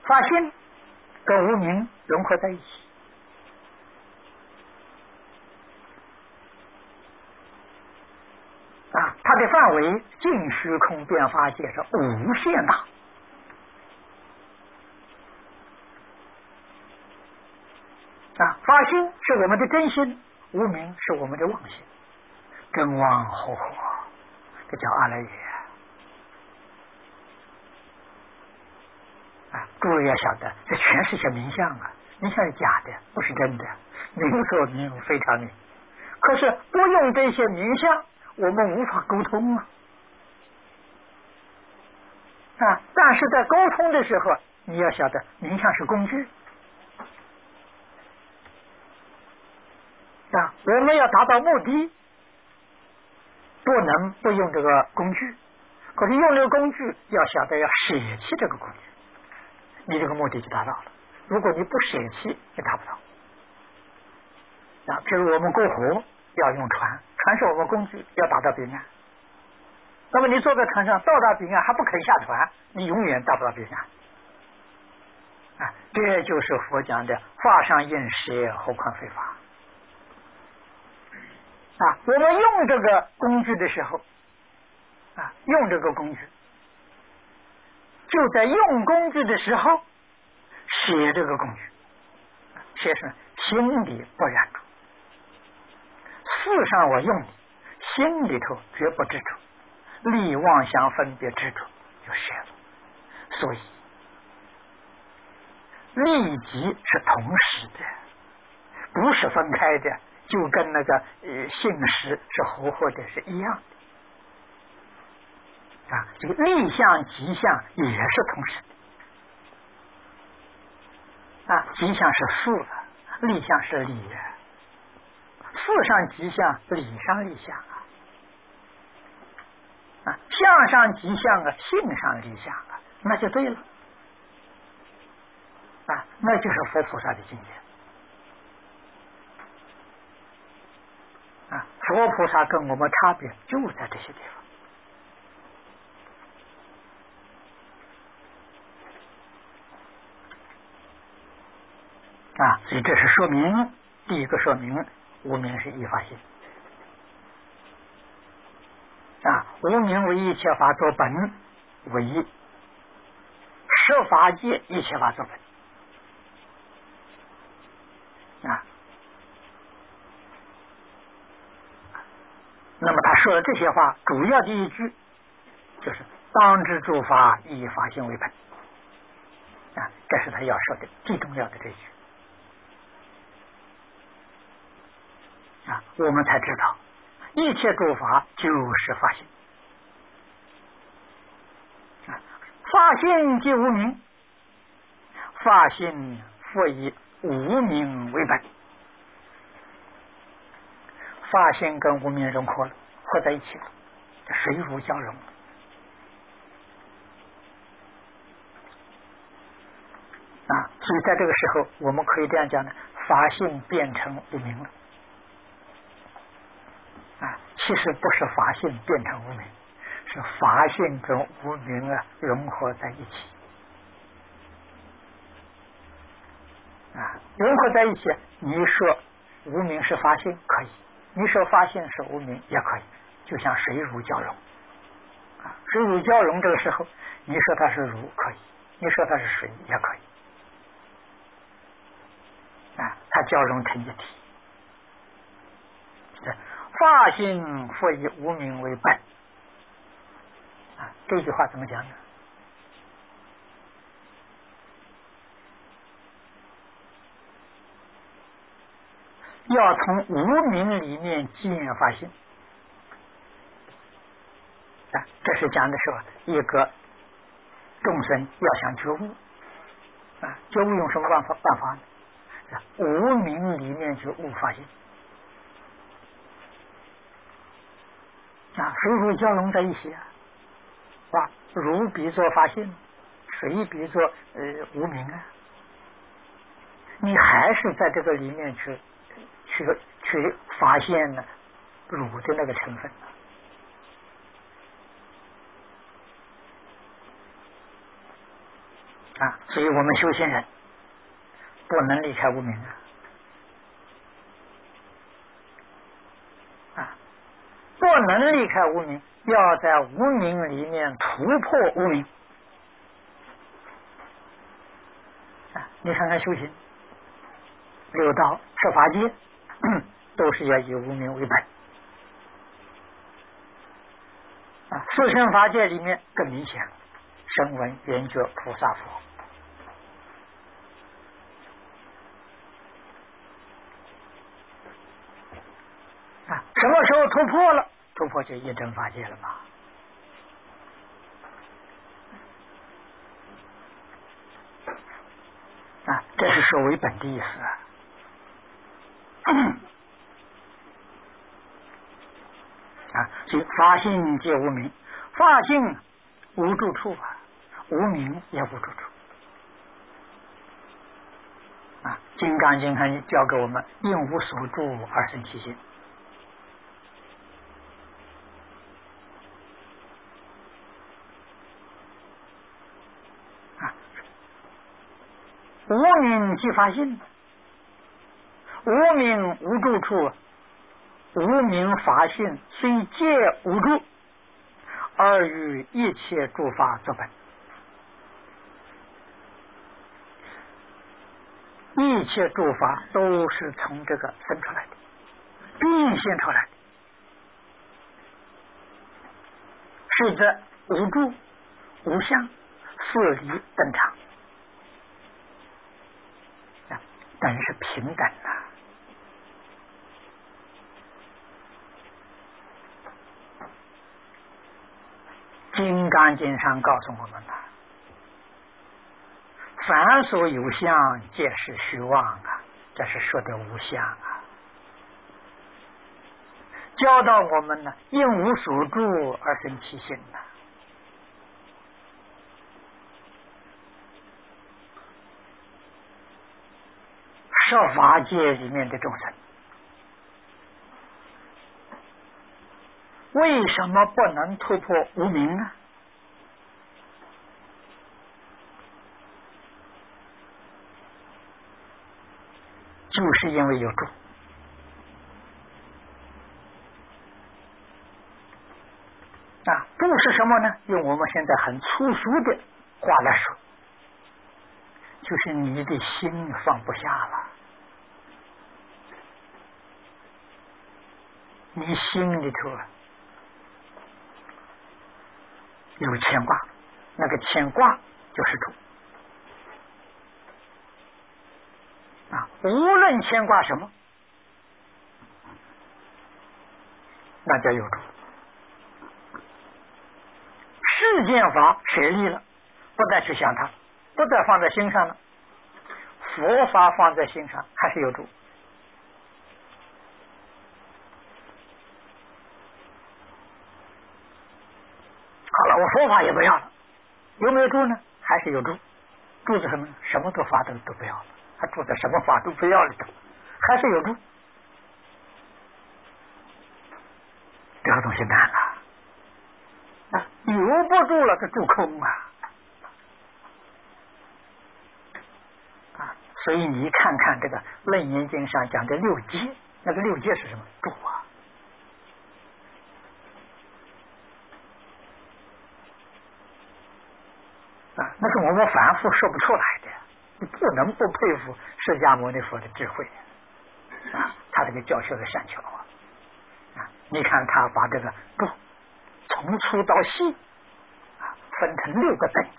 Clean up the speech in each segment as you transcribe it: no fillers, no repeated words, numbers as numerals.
发心跟无明融合在一起啊，它的范围尽虚空变化界是无限大啊。发心是我们的真心，无明是我们的妄心，真妄合合，这叫阿赖耶啊。诸位要晓得，这全是些名相啊，名相是假的，不是真的，名所名非常名。可是不用这些名相，我们无法沟通啊。但是在沟通的时候，你要晓得，名相是工具啊。我们要达到目的，不能不用这个工具。可是用这个工具，要晓得要舍弃这个工具，你这个目的就达到了。如果你不舍弃，你达不到。比如我们过河要用船，船是我们工具，要达到彼岸。那么你坐在船上到达彼岸还不肯下船，你永远达不到彼岸啊！这就是佛讲的法上应舍，何况非法啊！我们用这个工具的时候啊，用这个工具，就在用工具的时候写这个工具，写什么？心里不染着，事上我用你，心里头绝不执着，立妄想分别执着就舍了。所以立即是同时的，不是分开的，就跟那个性识是合合的是一样的啊。这个立相即相也是同时的啊，即相是事，立相是理的，事上即相，理上立相啊，相上即相啊，性上立相啊，那就对了啊，那就是佛菩萨的境界啊。佛菩萨跟我们差别就在这些地方啊，所以这是说明第一个说明无明是一法性啊，无明为一切法作本，为十法界一切法作本啊。那么他说的这些话，主要的一句就是当知诸法以法性为本啊，这是他要说的最重要的这一句啊，我们才知道一切诸法就是法性啊，法性即无明，法性复以无明为本，法性跟无明融合了，合在一起了，水乳交融啊。所以在这个时候，我们可以这样讲呢，法性变成无明了啊。其实不是法性变成无明，是法性跟无明啊融合在一起啊。融合在一起，你说无明是法性可以，你说法性是无明也可以，就像水乳交融啊。水乳交融这个时候，你说它是乳可以，你说它是水也可以啊，它交融成一体。法性复以无明为本啊，这句话怎么讲呢？要从无明里面见法性啊，这是讲的是一个众生要想觉悟啊，觉悟用什么办法呢？无明里面去悟法性啊，水乳交融在一起啊，乳比作法性，水比作无明啊，你还是在这个里面去发现呢乳的那个成分所以我们修行人不能离开无明不能离开无明，要在无明里面突破无明你看看修行六道十法界都是要以无明为本四圣法界里面更明显，声闻缘觉菩萨佛什么时候突破了？突破就一真法界了嘛这是说为本的意思所以法性皆无明，法性无住处无明也无住处金刚经还教给我们应无所住而生其心无明即法性，无明无住处，无明法性虽皆无住，而与一切诸法作本。一切诸法都是从这个生出来的，变现出来的，是则无住、无相、四离等常。等是平等金刚经上告诉我们凡所有相，皆是虚妄这是说的无相教导我们应无所住而生其心十法界里面的众生，为什么不能突破无明呢？就是因为有住住是什么呢？用我们现在很粗俗的话来说，就是你的心放不下了，你心里头有牵挂，那个牵挂就是住无论牵挂什么，那叫有住。世间法舍离了，不再去想它，不再放在心上了，佛法放在心上还是有住。好了，我佛法也不要了，有没有住呢？还是有住。住在什么？什么法都不要了，他住在什么法都不要里头，还是有住。这个东西难有不住了，这住空所以你看看这个《楞严经》上讲的六界，那个六界是什么？住那是我们凡夫说不出来的，你不能不佩服释迦牟尼佛的智慧他这个教学的善巧你看他把这个住从粗到细分成6个等级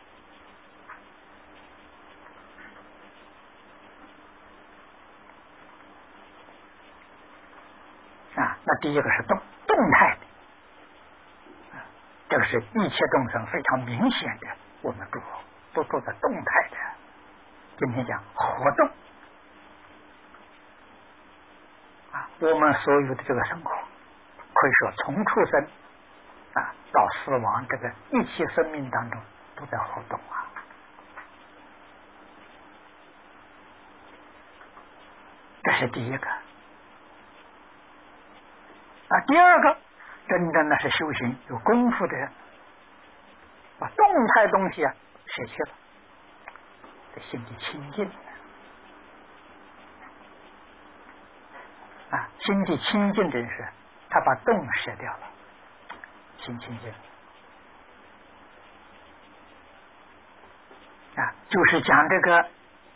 那第一个是动态的这个是一切众生非常明显的，我们都做的动态的。今天讲活动我们所有的这个生活，可以说从出生到死亡，这个一切生命当中都在活动这是第一个第二个，真正的是修行有功夫的人，把动态东西舍弃了， 这心里清净啊，心地清净真是他把动舍掉了，心清净啊，就是讲这个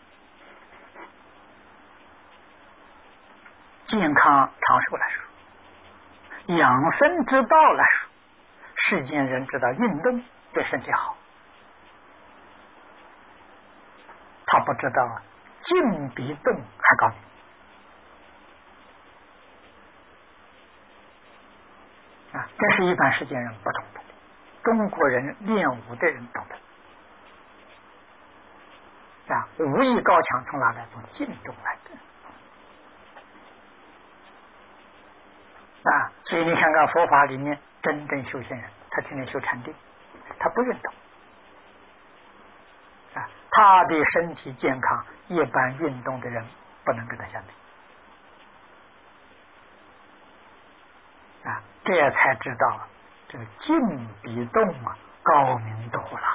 健康长寿来说，养生之道来说，世间人知道运动对身体好，他不知道静比动还高明啊，这是一般世间人不懂的，中国人练武的人懂得啊，武艺高强从哪来？从静动来的啊，所以你看看佛法里面真正修仙人，他天天修禅定，他不运动啊，他的身体健康一般运动的人不能跟他相比啊，这才知道这个静比动啊高明多了，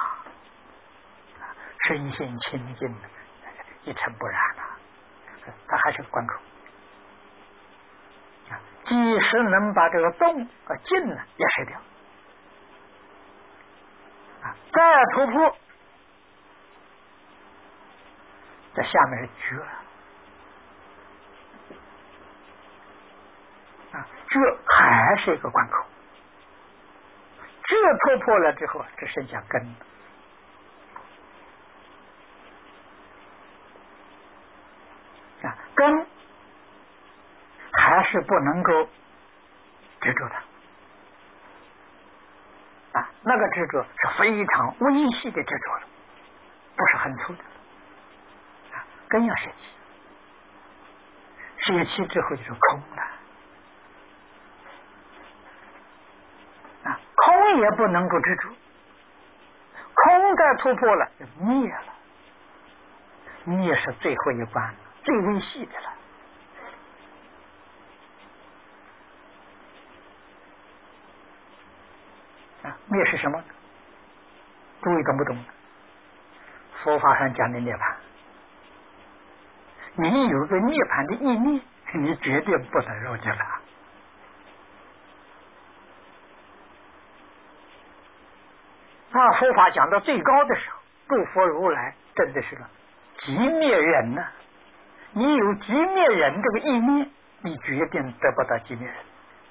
身心清净一尘不染啊，他还是个关口啊，即使能把这个动和静呢也舍掉啊，再突破，这下面是觉啊，这还是一个关口，这突破了之后，只剩下根啊，根还是不能够执着的啊，那个执着是非常微细的执着了，不是很粗的啊，根要舍弃，舍弃之后就是空了啊，空也不能够执着，空再突破了就灭了，灭是最后一关，最微细的了啊，灭是什么？诸位懂不懂？佛法上讲的涅槃，你有个涅槃的意念，你绝对不能入涅槃那佛法讲到最高的时候，诸佛如来真的是个极灭人呢你有极灭人这个意念，你决定得不到极灭人，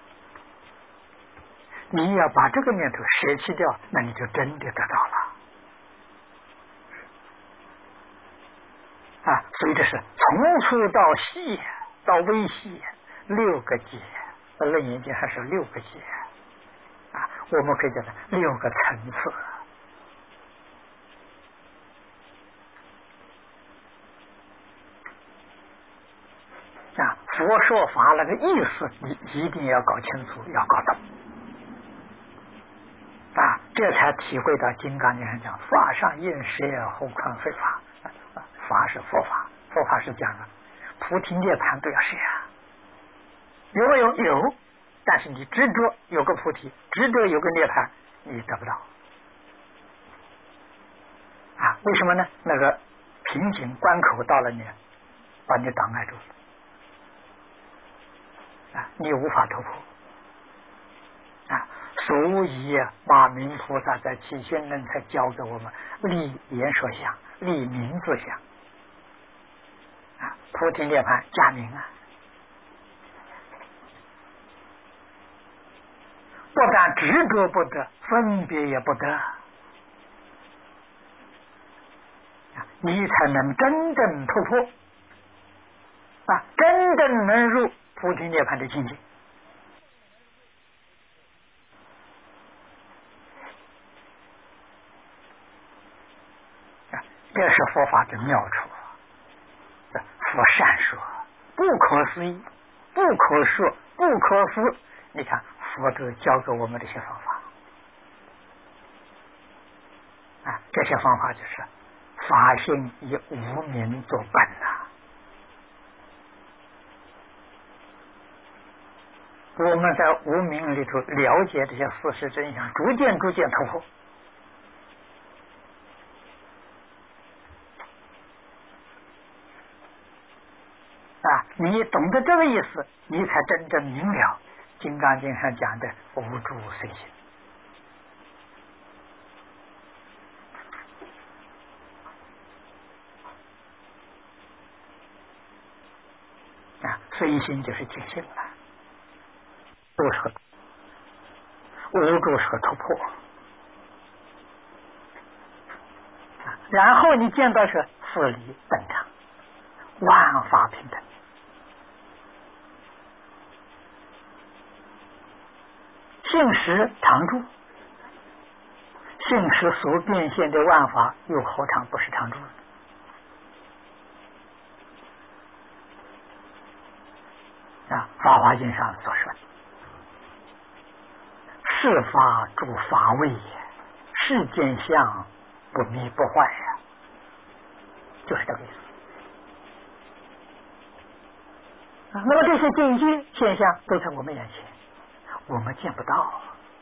你要把这个念头舍弃掉，那你就真的得到了啊！所以这是从粗到细到微细6个界，楞严经还是6个界啊，我们可以叫它6个层次啊。佛说法那个意思，你一定要搞清楚，要搞懂啊，这才体会到金刚经上讲法上应舍，何况非法法是佛法，佛法是讲了菩提涅槃都要舍有没有？有，但是你执着有个菩提，执着有个涅槃，你得不到啊？为什么呢？那个瓶颈关口到了你，把你挡碍住了啊，你无法突破啊。所以马明菩萨在起宣论才教给我们立言说相，立名字相啊，菩提涅槃加名啊，不但执着不得，分别也不得啊，你才能真正突破啊，真正能入菩提涅槃的境界啊，这是佛法的妙处。佛善说，不可思议，不可说，不可思。你看佛都教给我们这些方法啊，这些方法就是法性以无明作本呐。我们在无明里头了解这些事实真相，逐渐突破你懂得这个意思，你才真正明了《金刚经》上讲的无住随行。随行就是尽兴了，都是个无住是个突破。然后你见到是四理本常，万法平等。性实常住，性实所变现的万法，又何尝不是常住？法华经上所说，是法诸法位也，世间相不迷不坏呀，就是这个意思。那么这些境界现象都在我们眼前，我们见不到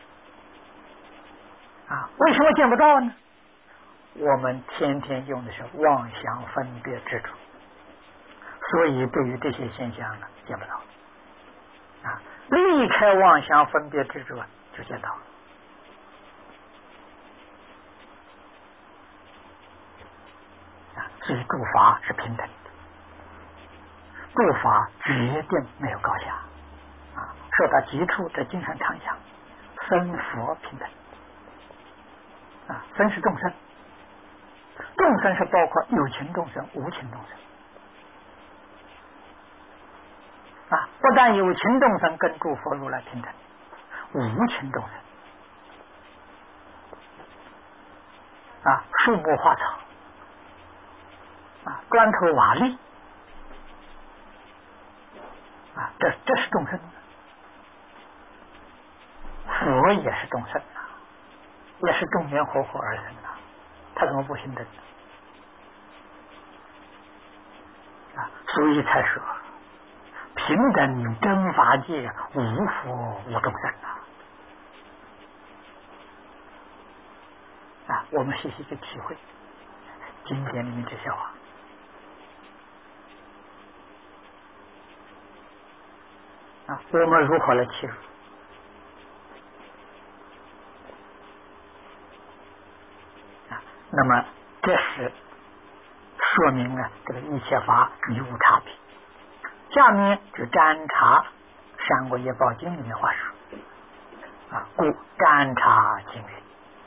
为什么见不到呢？我们天天用的是妄想分别执着，所以对于这些现象呢，见不到离开妄想分别执着就见到所以诸法是平等的，诸法决定没有高下说到极处，这经常常讲僧佛平等僧是众生，众生是包括有情众生、无情众生不但有情众生跟诸佛如来平等，无情众生树木花草砖头瓦砾这是众生，佛也是众生也是众缘和合而生他怎么不平等所以才说平等真法界，无佛无众生我们细细去体会经典里面这些话我们如何来切入那么这是说明这个一切法与无差别。下面就占察《三国业报经》里面话说故占察经云：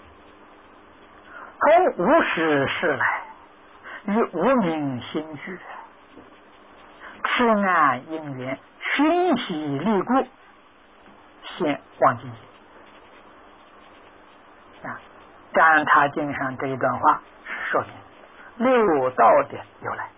从无始事来，与无明心俱，痴暗因缘，熏习力故，现妄境界。占察经上这一段话是说明六道的由来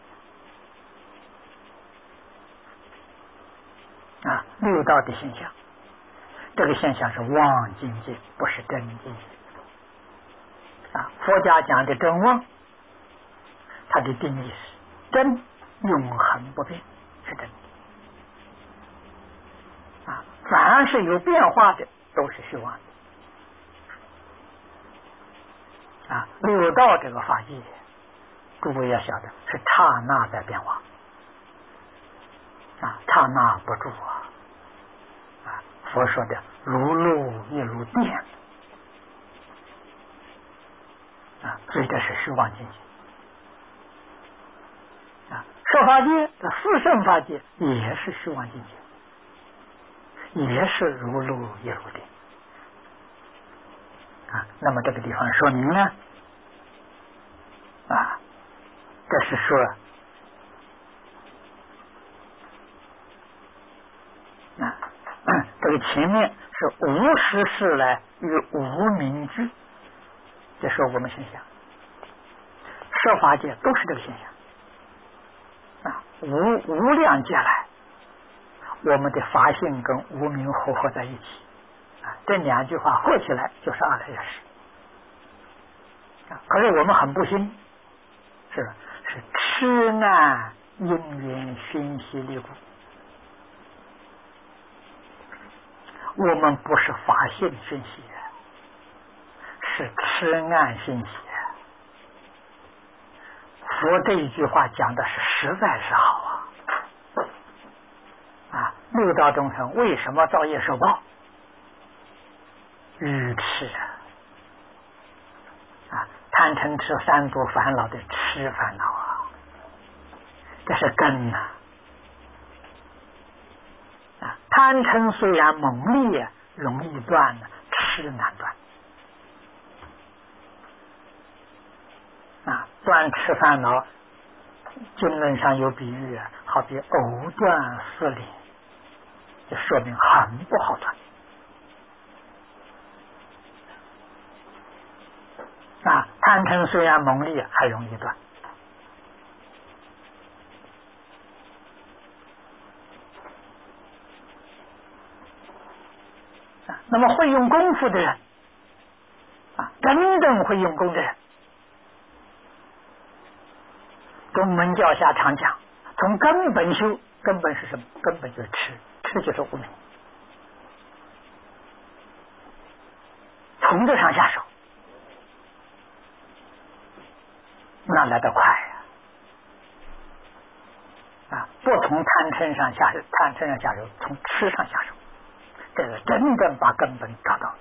六道的现象，这个现象是妄境界，不是真境界佛家讲的真妄，它的定义是真，永恒不变，是真凡是有变化的都是虚妄的六道这个法界，诸位要晓得是刹那在变化刹那不住佛说的如露亦如电所以这是虚妄境界摄法界的四圣法界也是虚妄境界，也是如露亦如电那么这个地方说明呢这是说这个前面是无始事来与无明俱，这是我们现象，摄法界都是这个现象无量劫来，我们的法性跟无明合在一起这两句话合起来就是阿赖耶识可是我们很不幸是痴暗因缘熏习力故，我们不是法性熏习，是痴暗熏习佛这一句话讲的是实在是好六道众生为什么造业受报？愚痴啊！贪嗔痴三毒烦恼的痴烦恼啊，这是根呐！啊，贪嗔虽然猛烈，容易断，痴难断。啊，断痴烦恼，经论上有比喻，好比藕断丝连，就说明很不好断。啊，贪嗔虽然猛烈，还容易断。啊，那么会用功夫的人，啊，真正会用功的人，中门教下常讲，从根本修，根本是什么？根本就是痴，痴就是无明。从这上下手，那来得快呀！啊，不从贪嗔上下手，贪嗔上下手，从痴上下手，这个真正把根本找到了。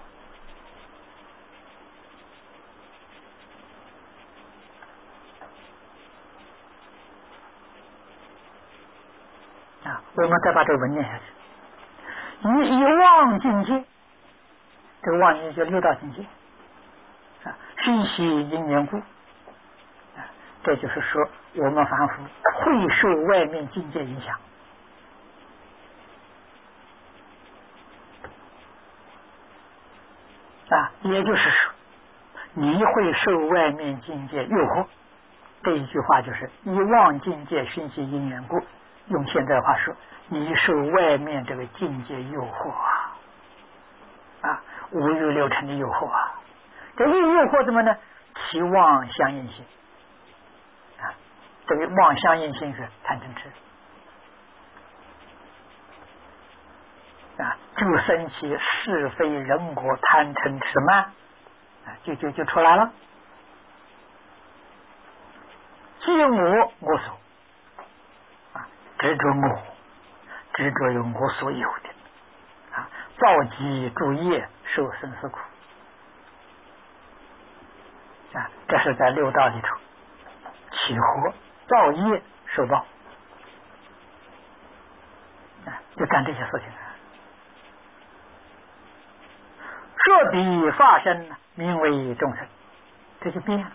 啊，我们再把这个文念下去。以妄境界，这个妄境就六道境界啊，虚系因缘故啊，这就是说我们凡夫会受外面境界影响啊，也就是说你会受外面境界诱惑。这一句话就是以妄境界熏习因缘故，用现在话说，你受外面这个境界诱惑啊，五欲六尘的诱惑啊，这一诱惑怎么呢？其妄相应性啊，这个妄相应性是贪嗔痴啊，就生起是非人我贪嗔痴慢啊，就出来了。即我所啊，执着我，执着于我所有的啊，造集诸业，受生死苦啊，这是在六道里头起活造业受报啊，就干这些事情啊。设彼化身，名为众生，这就变了。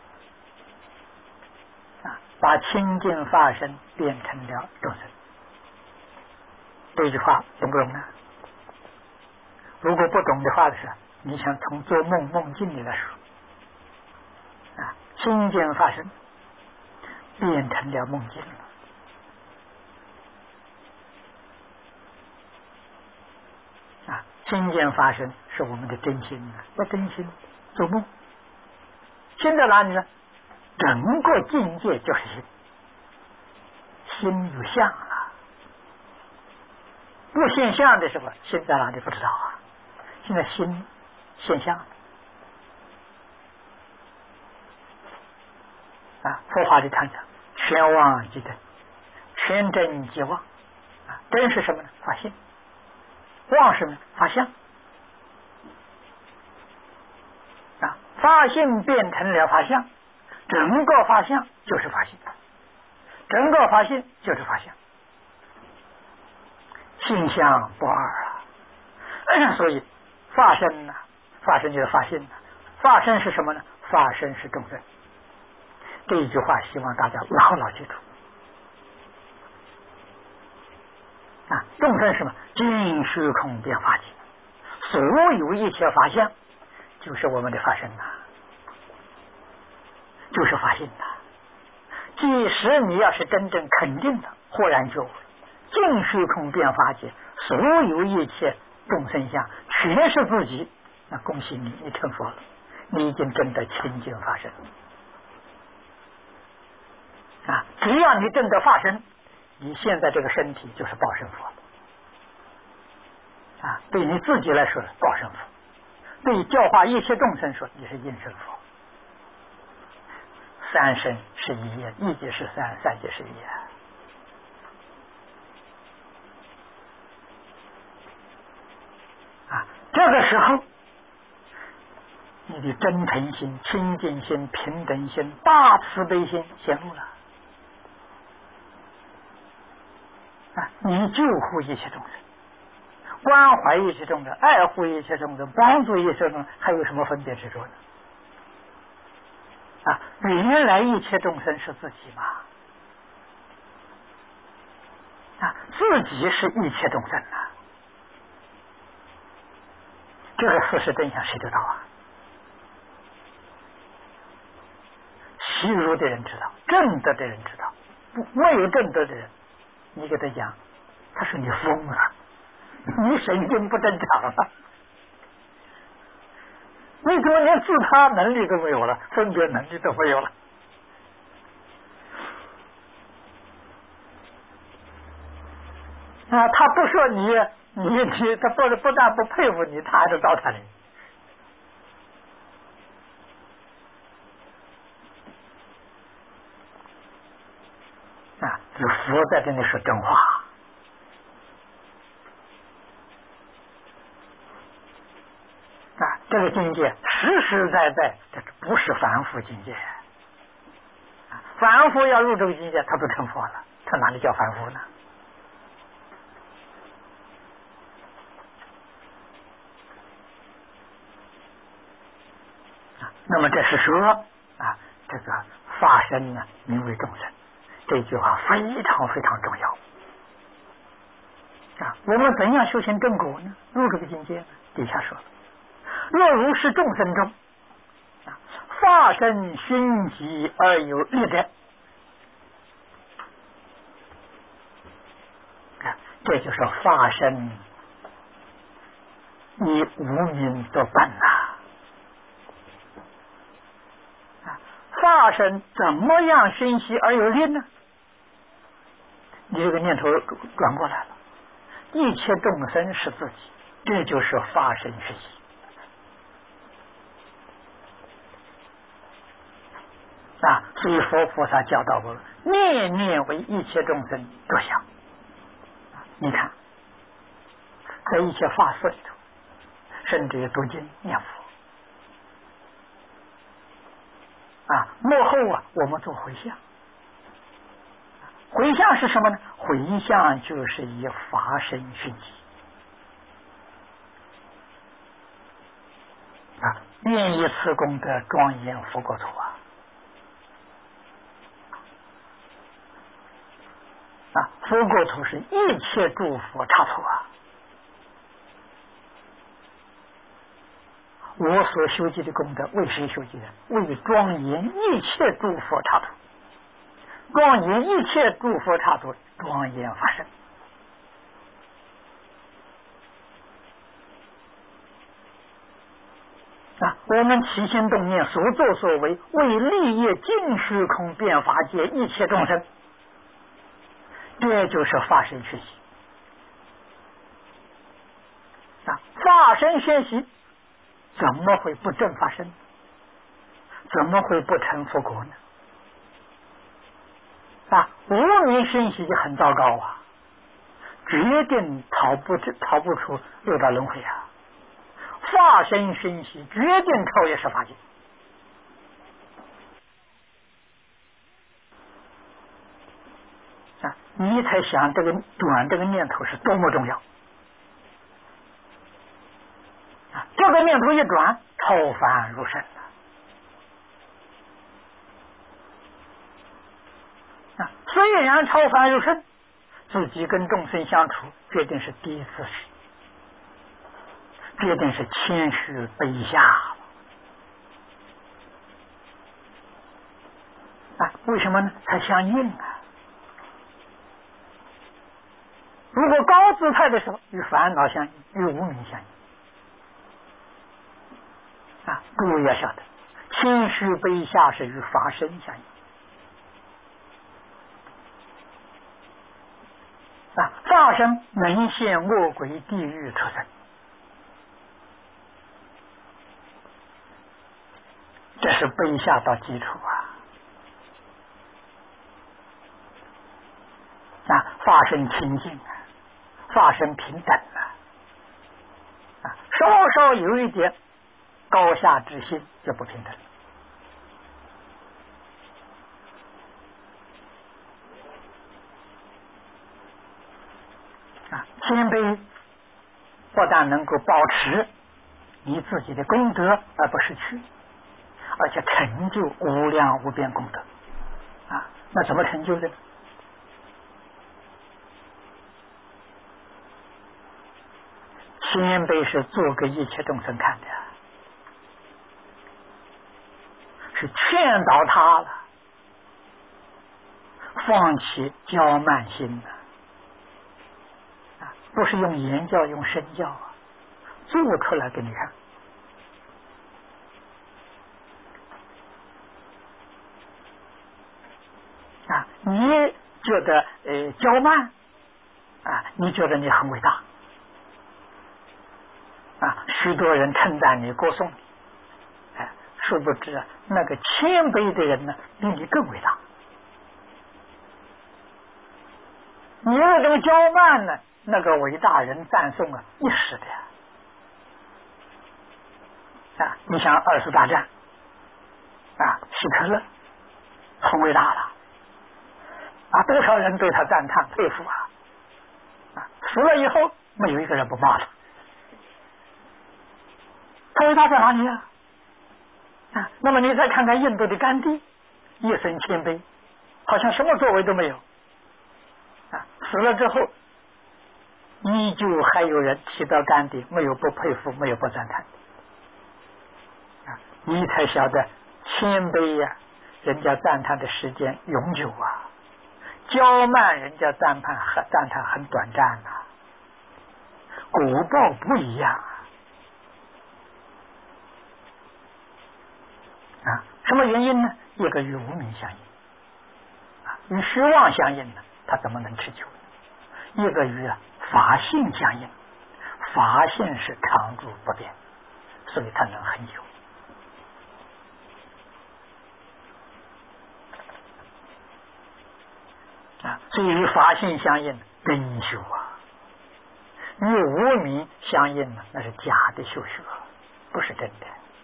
把清净法身变成了众生，这句话懂不懂呢？如果不懂的话是，你想从做梦境里来说啊，清净法身变成了梦境了啊，清净法身是我们的真心啊，不真心做梦，心在哪里呢？整个境界就是心，心有相了，不现象的时候，心在哪里不知道啊？现在心现象了啊！佛法里常讲，全妄即真，全真即妄啊！真是什么呢？发现。妄是什么？发相啊！发性变成了发相。整个法相就是法性，整个法性就是法相，性相不二啊！所以法身呢，法身就是法性呢，法身是什么呢？法身是众生。这一句话希望大家牢牢记住啊！众生是什么？尽虚空变法界，所有一切法相就是我们的法身呐。就是法性的，即使你要是真正肯定的豁然觉悟，尽虚空变法界，所有一切众生相全是自己，那恭喜你，你成佛了，你已经真的清净法身啊！只要你真的法身，你现在这个身体就是报身佛啊！对你自己来说报身佛，对教化一切众生说你是应身佛。三身是一业，一界是三，三界是一时候，你的真诚心、清净心、平等心、大慈悲心显露了啊！你救护一切众生，关怀一切众生，爱护一切众生，帮助一切众生，还有什么分别执着呢？啊，原来一切众生是自己嘛，啊，自己是一切众生啊，这个事实真相谁知道啊？习儒的人知道，正德的人知道，没有正德的人，你给他讲，他说你疯了，你神经不正常了，你怎么连自他能力都没有了，分别能力都没有了？啊，他不说你，他不但不佩服你，他还是糟蹋你。啊，这佛在这里说真话。啊，这个境界实实在在，这不是凡夫境界。凡夫要入这个境界，他都成佛了，他哪里叫凡夫呢？那么这是说啊，这个法身呢，名为众生，这句话非常非常重要啊。我们怎样修行正果呢？入这个境界呢？底下说了，若如是众生中啊，法身熏习而有力者，这就是法身以无明作本呐。法身怎么样熏习而有力呢？你这个念头转过来了，一切众生是自己，这就是法身熏习啊。所以佛菩萨教导我们，念念为一切众生着想。你看，在一切法事里头，甚至于读经念佛啊，幕后啊，我们做回向。回向是什么呢？回向就是以法身熏习啊，愿以此功德庄严佛国土啊！啊，佛国土是一切诸佛刹土啊！我所修集的功德，为谁修集的？为庄严一切诸佛刹土，庄严一切诸佛刹土，庄严法身。啊，我们起心动念，所作所为，为利益尽虚空遍法界一切众生，这就是法身学习。啊，法身学习怎么会不正法身？怎么会不成佛国呢？啊，无明熏习就很糟糕啊，决定逃不出六道轮回啊。法身熏习决定超越十法界啊！你才想这个转这个念头是多么重要啊！这个念头一转，超凡入圣了啊！虽然超凡入圣，自己跟众生相处，决定是第一次事，决定是谦虚卑下啊！为什么呢？它相应啊！如果高姿态的时候，与烦恼相应，与无明相应啊！各位要晓得，谦虚卑下是与法身相应啊！法身能现恶鬼地狱出生，这是卑下到基础啊！法身清净啊，法身平等啊，稍稍有一点高下之心，就不平等啊！谦卑不但能够保持你自己的功德而不失去，而且成就无量无边功德啊！那怎么成就的呢？谦卑是做给一切众生看的，是劝导他了，放弃骄慢心啊，不是用言教，用身教啊，做出来给你看啊！你觉得骄慢啊，你觉得你很伟大啊，许多人称赞你，歌颂你，哎，殊不知那个谦卑的人呢，比你更伟大。你那种骄慢呢，那个伟大人赞颂啊，一时的呀。啊，你想二次大战啊，希特勒很伟大了啊，多少人对他赞叹佩服啊！死了以后，没有一个人不骂他。他伟大在哪里啊？那么你再看看印度的甘地，一生谦卑，好像什么作为都没有啊。死了之后，依旧还有人提到甘地，没有不佩服，没有不赞叹啊。你才晓得谦卑呀，人家赞叹的时间永久啊；骄慢，人家赞叹很短暂啊。果报不一样啊！什么原因呢？一个与无明相应与虚妄相应呢，它怎么能持久呢？一个与法性相应，法性是常住不变，所以它能很久啊。所以与法性相应真修啊，与无明相应呢，那是假的修学，不是真的。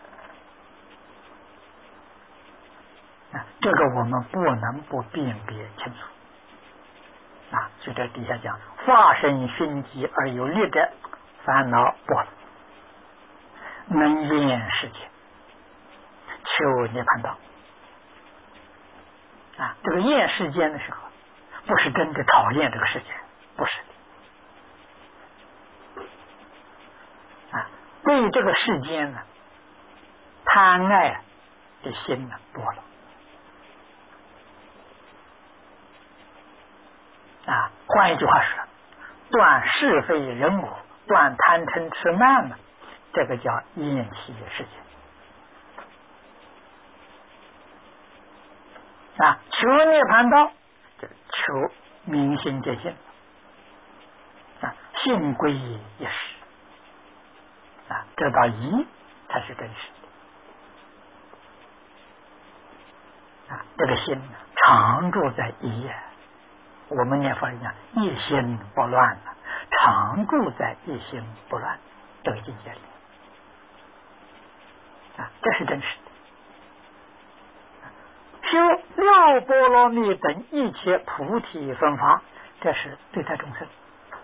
这个我们不能不辨别清楚啊！就在底下讲，化身熏疾而有力者，烦恼不能厌世界，求涅槃道啊！这个厌世间的时候，不是真的讨厌这个世界，不是啊！对这个世间呢，贪爱的心呢多了。啊，换一句话说，断是非人我，断贪嗔痴慢呢，这个叫厌弃世界啊。求涅槃道，这个求明心见性啊，性归一时啊，得到一才是真实的啊。这个心呢，常住在一啊。我们念佛人讲一心不乱常住在一心不乱这个境界里啊，这是真实的。修六波罗蜜等一切菩提分法，这是对待众生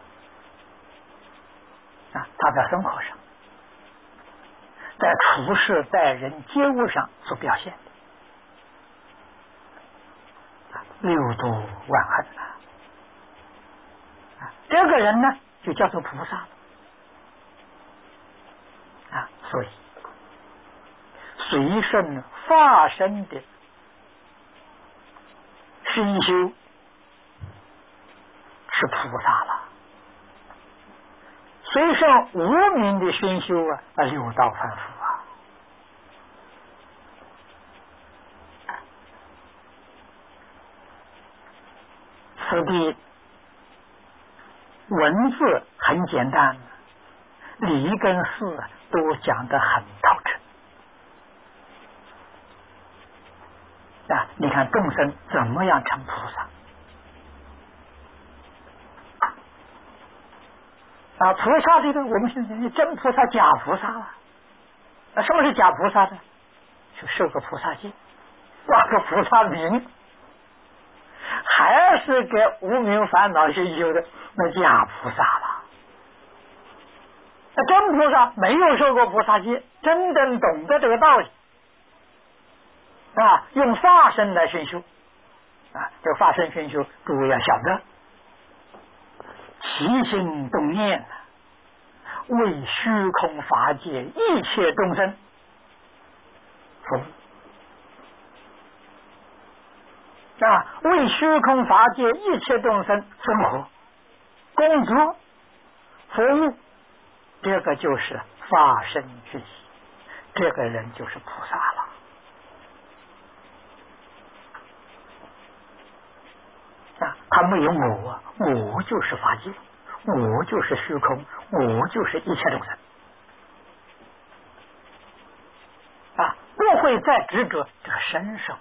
啊，他在生活上，在处事待人接物上所表现的六度万恒这个人呢，就叫做菩萨啊。所以随顺法身的熏修是菩萨了，随顺无明的熏修六道凡夫此地文字很简单，理跟事都讲得很透彻啊！你看众生怎么样成菩萨菩萨这个我们现在真菩萨假菩萨了。什么是假菩萨呢？就受个菩萨戒，挂个菩萨名，还是给无明烦恼去修的，那假菩萨了。那真菩萨没有受过菩萨戒，真正懂得这个道理用法身来熏修这个法身熏修，诸位要晓得，起心动念为虚空法界一切众生服务为虚空法界一切众生生活、工作、服务，这个就是法身具体，这个人就是菩萨了他没有我就是法界，我就是虚空，我就是一切众生不会再执着这个身是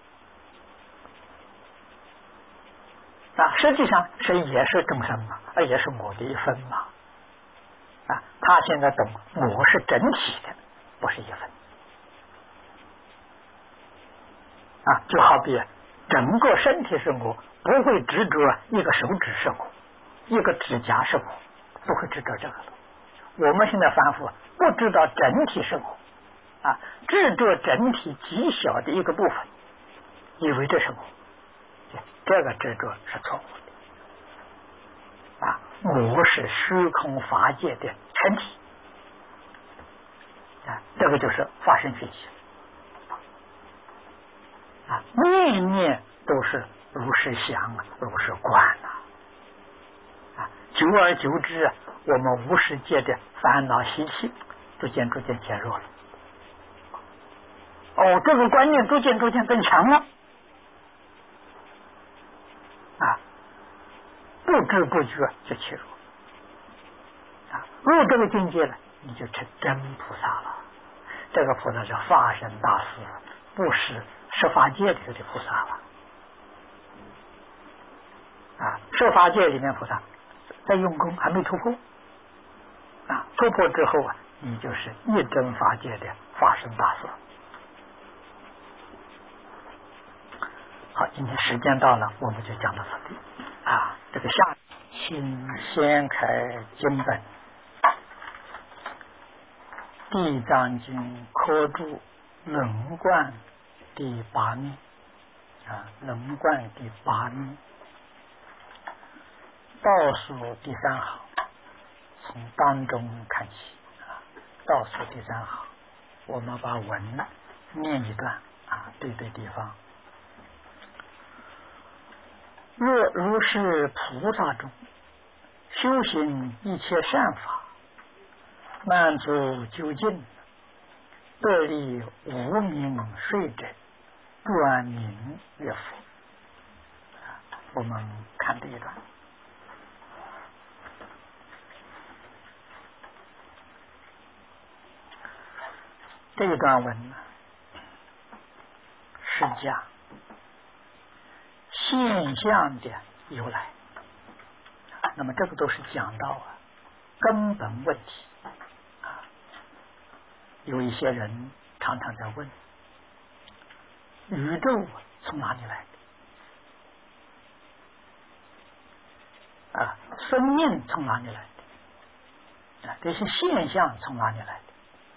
我实际上谁也是众生嘛，也是我的一分嘛他现在懂我是整体的，不是一分就好比整个身体是我，不会执着一个手指是我，一个指甲是我，不会执着这个了。我们现在反复不知道整体是我执着整体极小的一个部分，以为这是我，这个执着是错误的我是虚空法界的全体这个就是法身觉起念念都是如是想如是观久而久之我们无世界的烦恼习气逐渐减弱了这个观念逐渐更强了不知不觉就切入入这个境界了，你就成真菩萨了。这个菩萨是法身大士，不是十法界里的菩萨了十法界里面菩萨在用功还没突破突破之后你就是一真法界的法身大士。好，今天时间到了，我们就讲到这里这个下请先开经本地藏经科注轮观第8面轮观第8面倒数第3行，从当中看起倒数第3行，我们把文念一段对地方。若如是菩萨中修行一切善法，满足究竟，得利无名税者，转名曰佛。我们看这一段。这一段文呢，是讲现象的由来。那么这个都是讲到根本问题有一些人常常在问，宇宙从哪里来的生命从哪里来的这些现象从哪里来的？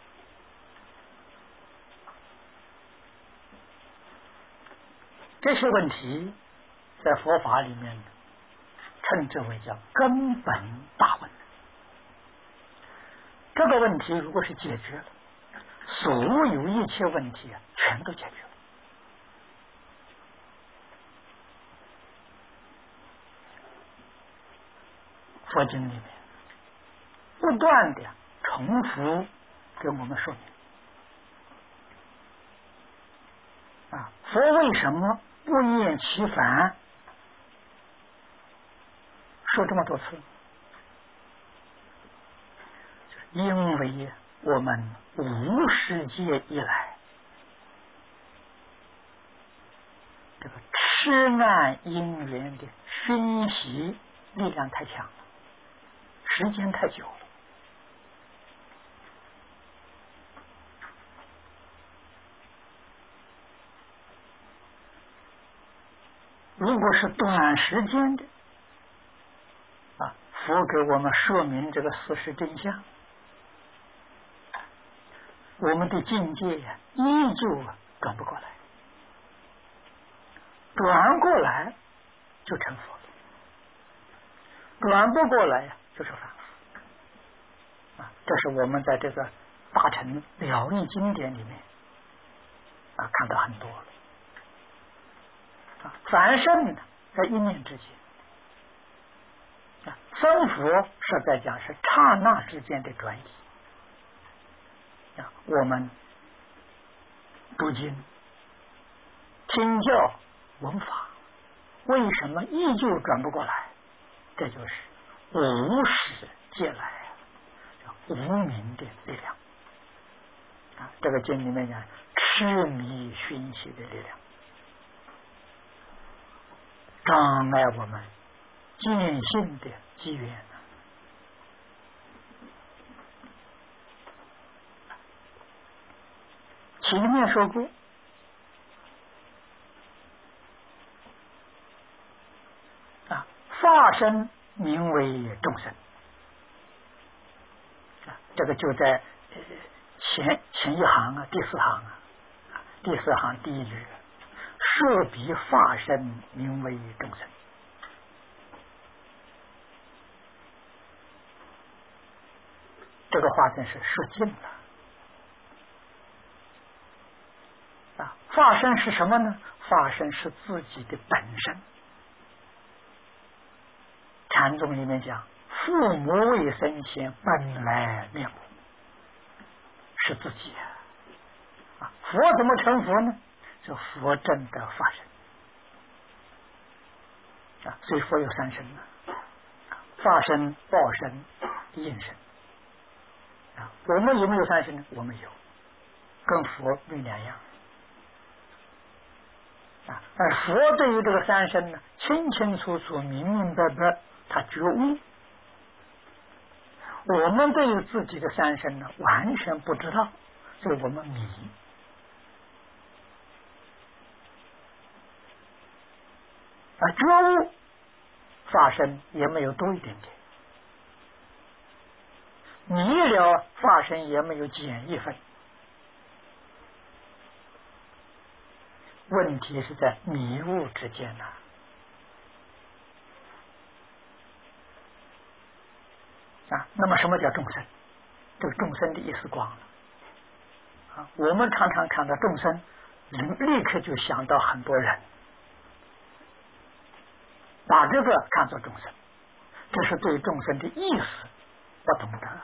这些问题在佛法里面称之为叫根本大问。这个问题如果是解决了，所有一切问题全都解决了。佛经里面不断的重复给我们说明佛为什么不厌其烦说这么多次？因为我们无世界以来这个痴暗因缘的熏习力量太强了， 时间太久了。如果是短时间的佛给我们说明这个事实真相，我们的境界依旧转不过来，转过来就成佛了，转不过来就是反复这是我们在这个大乘了义经典里面看到很多了凡圣在一念之间僧佛实在讲是刹那之间的转移我们读经听教闻法为什么依旧转不过来？这就是无始借来无明的力量这个经里面讲痴迷熏习的力量障碍我们见性的机缘前面说过化身名为众生这个就在前一行第四行第四行第一句设彼化身名为众生这个化身是说尽了化身是什么呢？化身是自己的本身。禅宗里面讲父母未生前本来面目是自己佛怎么成佛呢？是佛真的化身所以佛有三身化身、报身、应身我们有没有三身呢？我们有，跟佛没两样而佛对于这个三身呢清清楚楚明明白白他觉悟，我们对于自己的三身呢完全不知道，所以我们迷觉悟化身也没有多一点点，迷了化身也没有减一分，问题是在迷雾之间那么什么叫众生？这个众生的意思广了我们常常看到众生立刻就想到很多人，把这个看作众生，这是对众生的意思不懂得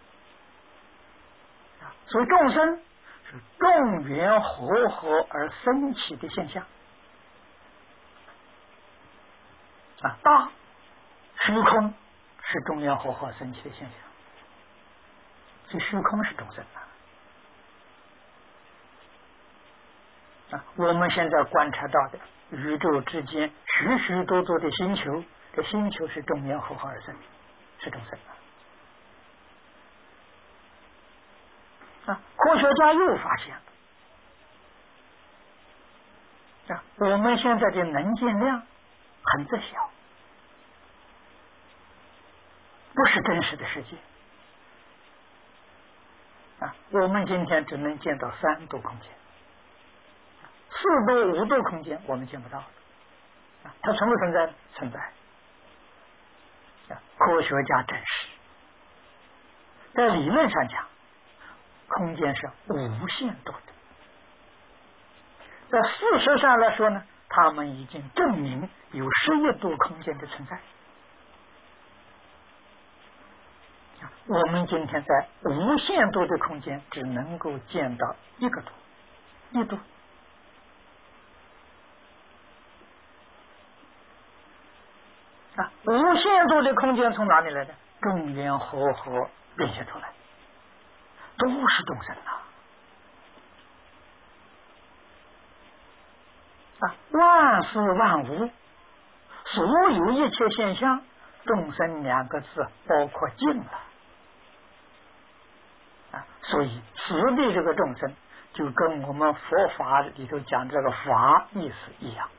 所以众生是众缘和合而生起的现象大虚空是众缘和合生起的现象，所以虚空是众生我们现在观察到的宇宙之间许许多多的星球，这星球是众缘和合而生，是众生科学家又发现了我们现在的能见量很窄小，不是真实的世界我们今天只能见到3度空间，4度、5度空间我们见不到它存不存在？存在科学家证实在理论上讲空间是无限多的，在事实上来说呢，他们已经证明有11度空间的存在我们今天在无限度的空间只能够见到1个度，1度无限度的空间从哪里来的？众缘和合变现出来，都是众生万事万物所有一切现象众生两个字包括尽了啊，所以此地这个众生就跟我们佛法里头讲这个法意思一样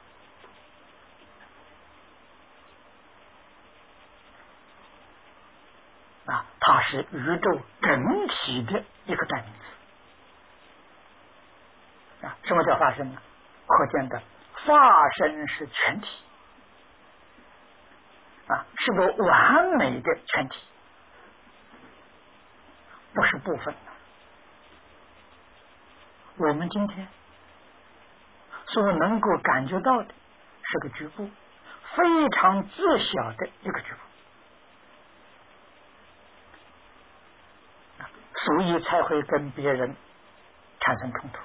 啊，它是宇宙整体的一个代名词啊。什么叫法身呢？可见的法身是全体啊，是个完美的全体，不是部分的。我们今天所能够感觉到的是个局部，非常自小的一个局部，所以才会跟别人产生冲突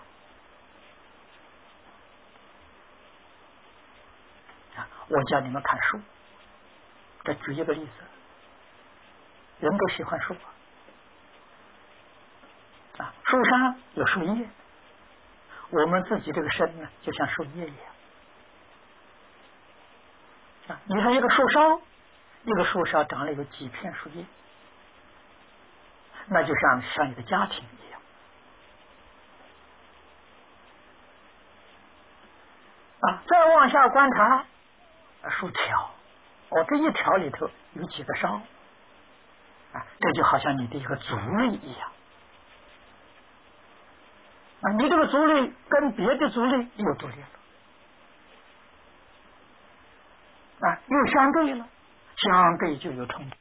啊。我教你们看书，再举一个例子，人都喜欢树啊，树上有树叶，我们自己这个身呢，就像树叶一样啊。你看一个树梢，一个树梢长了有几片树叶，那就像一个家庭一样啊。再往下观察，树条，这一条里头有几个梢啊，这就好像你的一个足类一样啊。你这个足类跟别的足类又独立了啊，又相对了，相对就有冲突。